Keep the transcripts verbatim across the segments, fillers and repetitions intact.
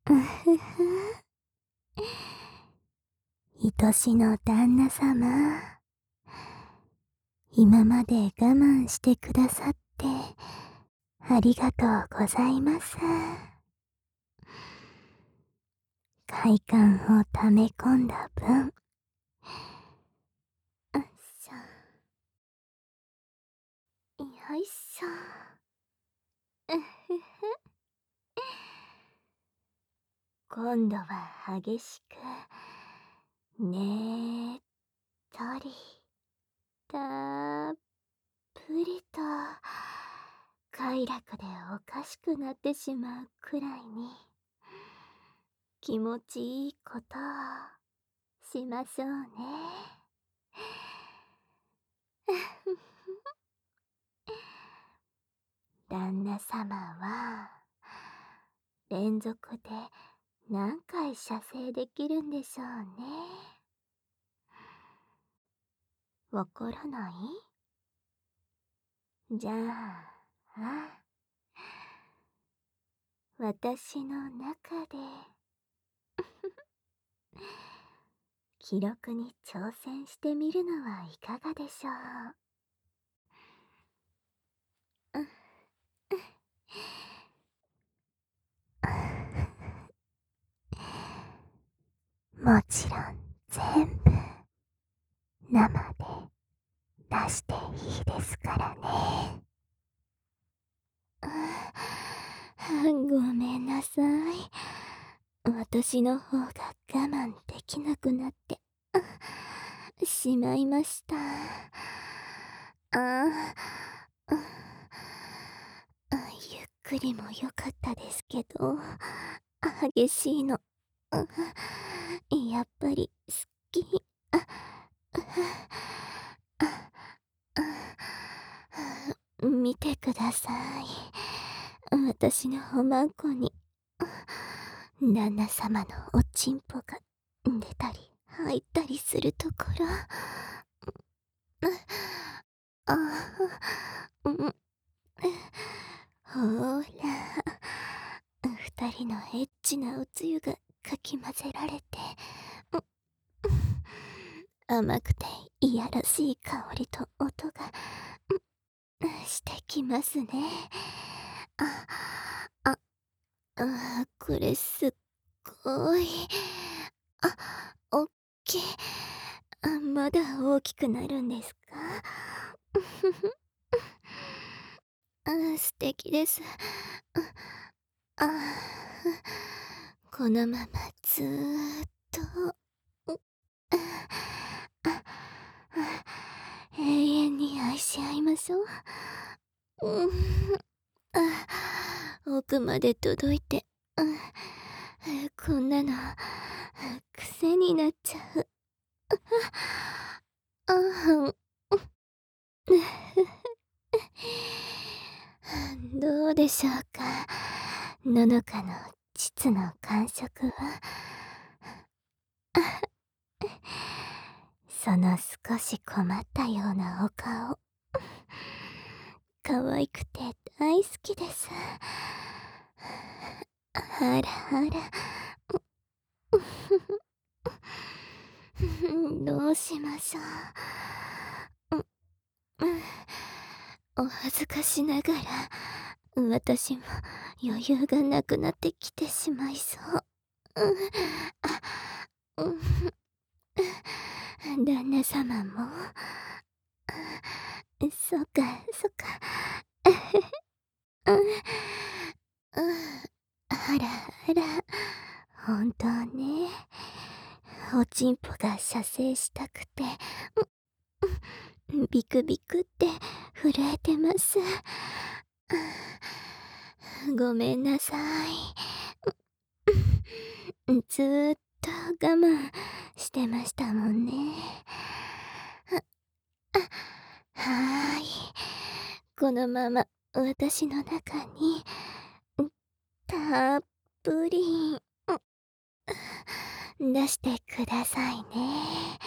うふふ。愛しの旦那様。今まで我慢してくださって、ありがとうございます。快感を溜め込んだ分。うっしょ。よいしょ。うふふ。今度は激しく、ねっとり、たっぷりと、快楽でおかしくなってしまうくらいに、気持ちいいことをしましょうね。旦那様は、連続で何回射精できるんでしょうね。わからない？じゃあ、あ、私の中で記録に挑戦してみるのはいかがでしょう。うもちろん全部生で出していいですからね。ごめんなさい。私の方が我慢できなくなってしまいました。ああ、ゆっくりも良かったですけど、激しいの、やっぱり好き。見てください。私のおまんこに旦那様のおちんぽが出たり入ったりするところ。ああ、うん。ほーら、二人のエッチなおつゆがかき混ぜられて、甘くていやらしい香りと音がしてきますね。あ、あ、あ、これすっごい。あ、おっきい。あ、まだ大きくなるんですか？あ、素敵です。あ、このままずーっと、あ、永遠に愛し合いましょう。うん、あ、奥まで届いて、うん、こんなの癖になっちゃう。ああ、どうでしょうか、ののかの膣の感触は。その少し困ったようなお顔、可愛くて大好きです。あらあら、どうしましょう。お恥ずかしながら、私も余裕がなくなってきてしまいそう。旦那様も。そっかそっか。あらあら、本当ね。おちんぽが射精したくて、ビクビクって震えてます。ごめんなさい。ずーっと我慢してましたもんね。はーい。このまま私の中にたっぷり出してくださいね。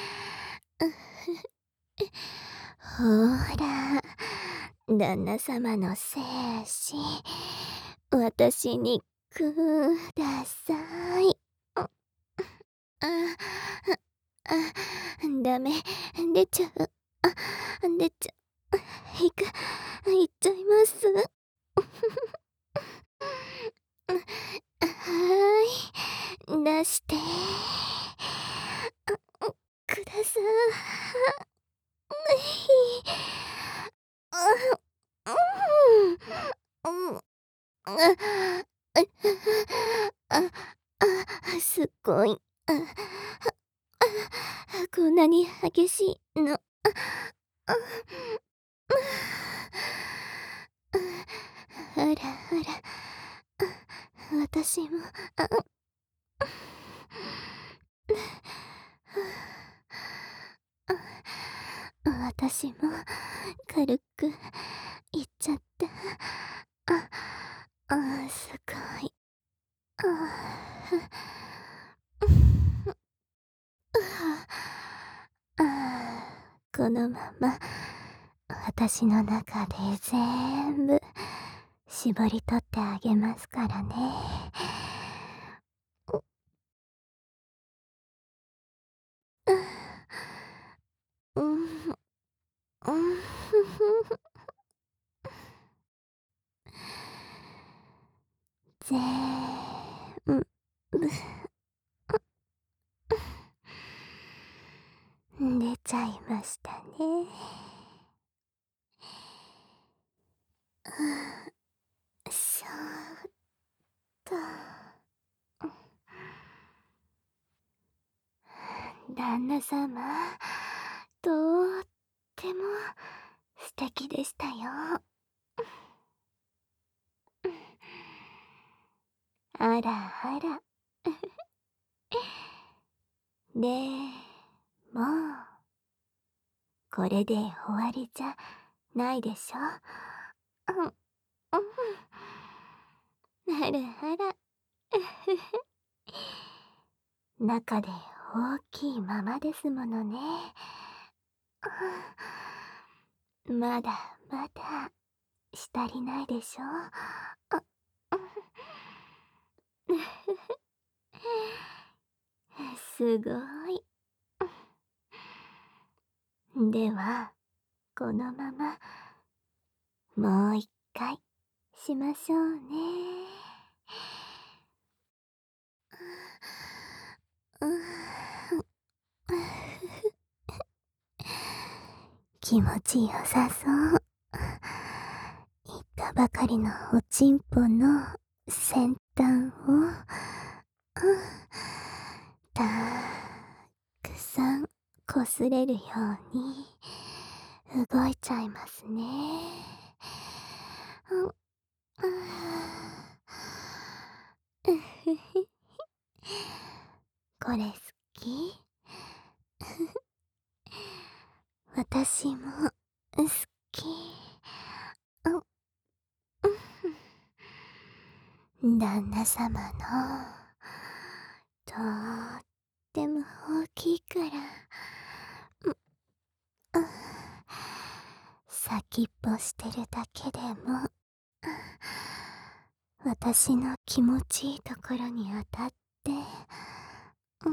ほーら、旦那様の精子、私にください。あ、あ、あ、ダメ、出ちゃう。あ、出ちゃう。いく、いっちゃいます。はーい、出して。あ、ください。あ、うん、うん、あ、あ、あ、すごい。あ、あ、こんなに激しいの。あ、あ、あらあら、あ、私も、あ、あ、私も軽くいっちゃった。あ、あ、すごい。ああ、あ、このまま私の中で全部絞り取ってあげますからね。うん、うん、うん、全部出ちゃいましたね。そうと。旦那様、とっても素敵でしたよ。あらあら。でも、これで終わりじゃないでしょ。うん、うん。あらあら。中で大きいままですものね。まだまだしたりないでしょ。あ、すごい。では、このままもう一回しましょうね。うん、気持ちよさそう。言ったばかりのおちんぽの先端を、うん、たくさんこすれるように動いちゃいますね。うん、うふふ、これ好き？私も好き。うん、旦那様のとっても大きいから、うん、先っぽしてるだけでも私の気持ちいいところに当たって、うん、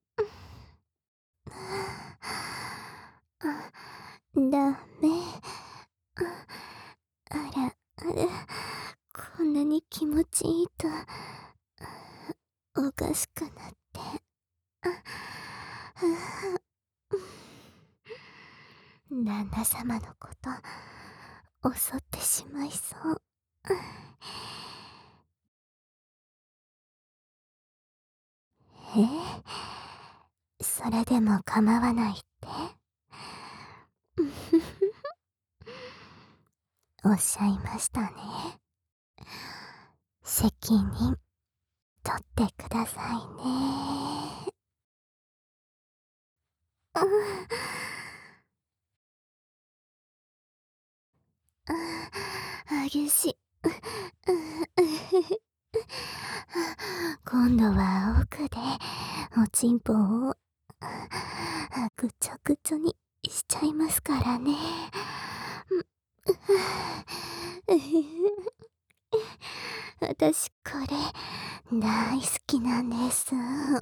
あ、ダメ。あ、あらあら、こんなに気持ちいいとおかしくなって、あ、あ、旦那様のこと襲ってしまいそう。え、それでも構わないって？おっしゃいましたね。責任取ってくださいね。うん、あ、激しい。今度は奥でおちんぽをぐちょぐちょにしちゃいますからね。 私これ大好きなんです。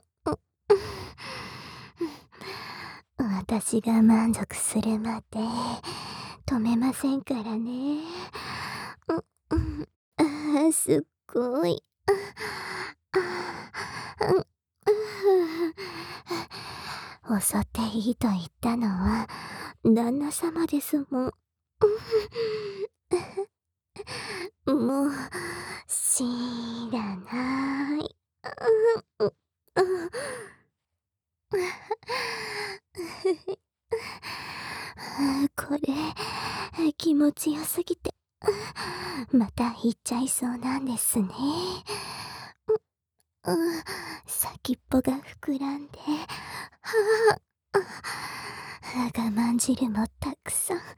私が満足するまで止めませんからね。うん、あーすっごい。ああ、うん、襲っていいと言ったのは旦那様ですもん。もう知らない。うん、うん、これ気持ちよすぎてまた言っちゃいそうなんですね。うん、先っぽが膨らんで、はあ、我慢汁もたくさん。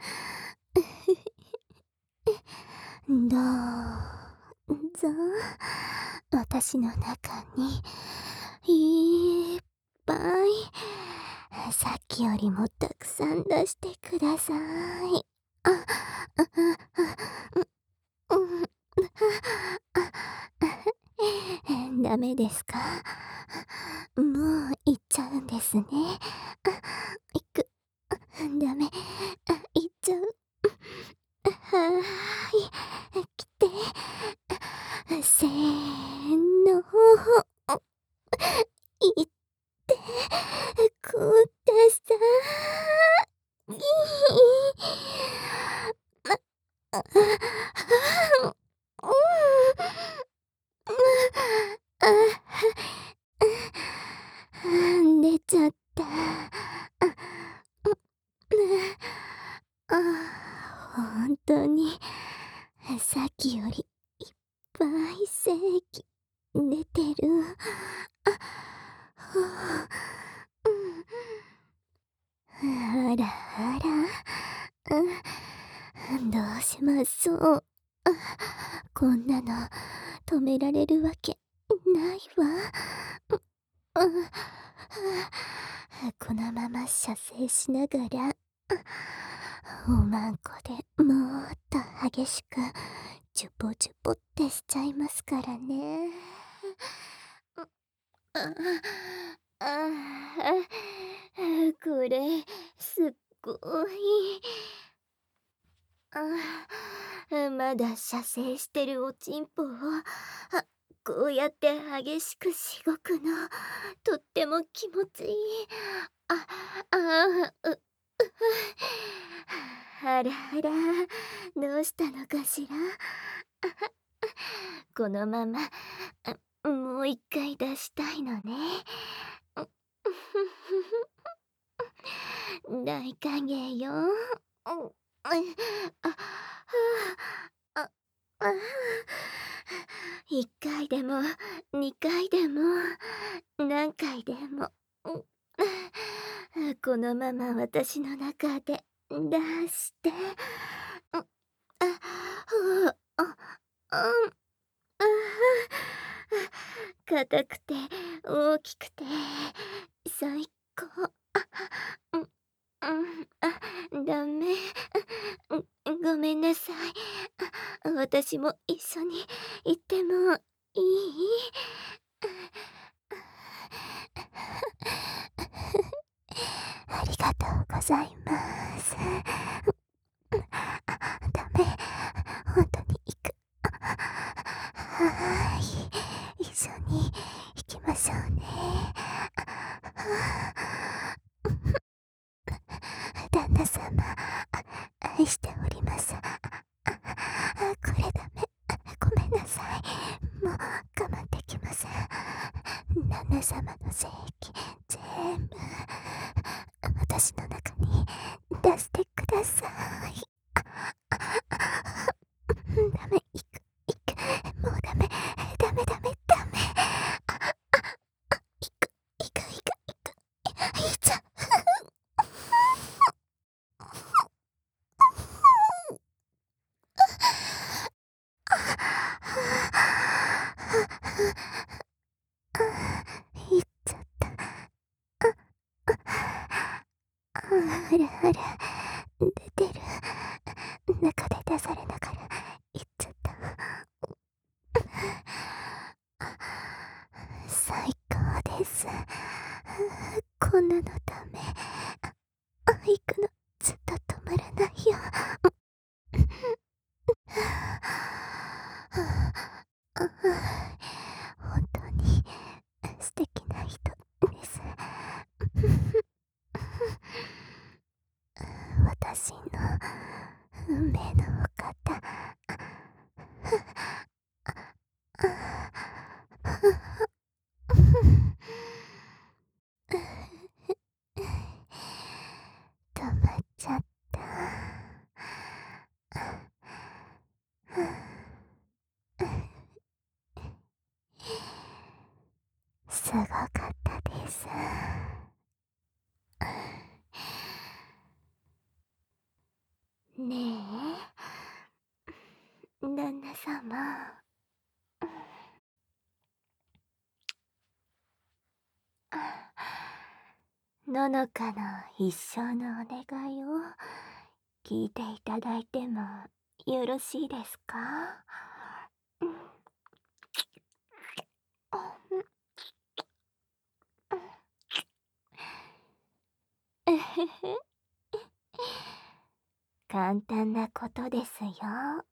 どうぞ、私の中にいっぱいさっきよりもたくさん出してください。あ、あ、あ、あ、うん、あ、ダメですか？もう行っちゃうんですね。あ、行く。ダメ。あ、行っちゃう。はーい。来て。せーの。行ってください。あ、あ、うん、あ、出ちゃった。あ、あ、ほんとに、さっきよりいっぱい精液出てる。あ、ふう、うん、あらあら、うん、どうしましょう。あ、こんなの止められるわけないわ。うん、このまま射精しながら、おまんこでもっと激しくジュポジュポってしちゃいますからね。ああ、あ、これすっごい。あ、まだ射精してるおちんぽを、あ、こうやって激しくしごくの、とっても気持ちいい。あ、ああ、う、う、あらあら、どうしたのかしら。このまま、あ、もう一回出したいのね。大歓迎よ。うん、あ、はあ、あ、あ、いっかいでもにかいでも何回でも、うん、このまま私の中で出して、うん、あ、ふう、あ、うん、あ、硬くて大きくて最高。あ、うん、うん、あ、ダメ。うん、ごめんなさい。あ、私も一緒に行ってもいい？ありがとうございます。あ、ダメ。ほんとに行く。はーい。一緒に行きましょうね。旦那様、愛しております。これダメ。ごめんなさい。もう我慢できません。旦那様の精液、全部、私の中に出してください。ダメ、行く、行く。もうダメ、ダメダメダメ。行く、行く、行く、行く。行っちゃう。行っちゃった。あらあら、出てる。中で出されながら行っちゃった。 こんなのダメ。あ、行くのずっと止まらないよ。本当に素敵な人です。私の運命のお方。止まっちゃった。すごかったです。ねえ、旦那様。ののかの一生のお願いを聞いていただいてもよろしいですか？うん。うふふ。簡単なことですよ。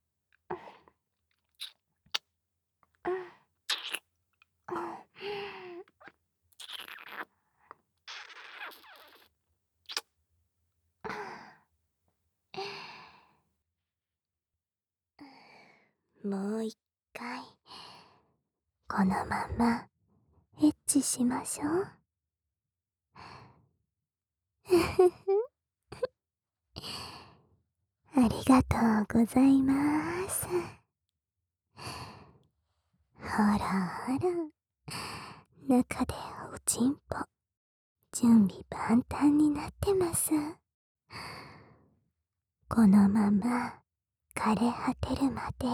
もう一回このままエッチしましょう。ありがとうございます。ほらほら、中でおちんぽ準備万端になってます。このまま枯れ果てるまで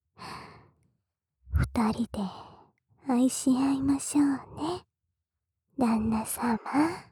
二人で愛し合いましょうね、旦那様。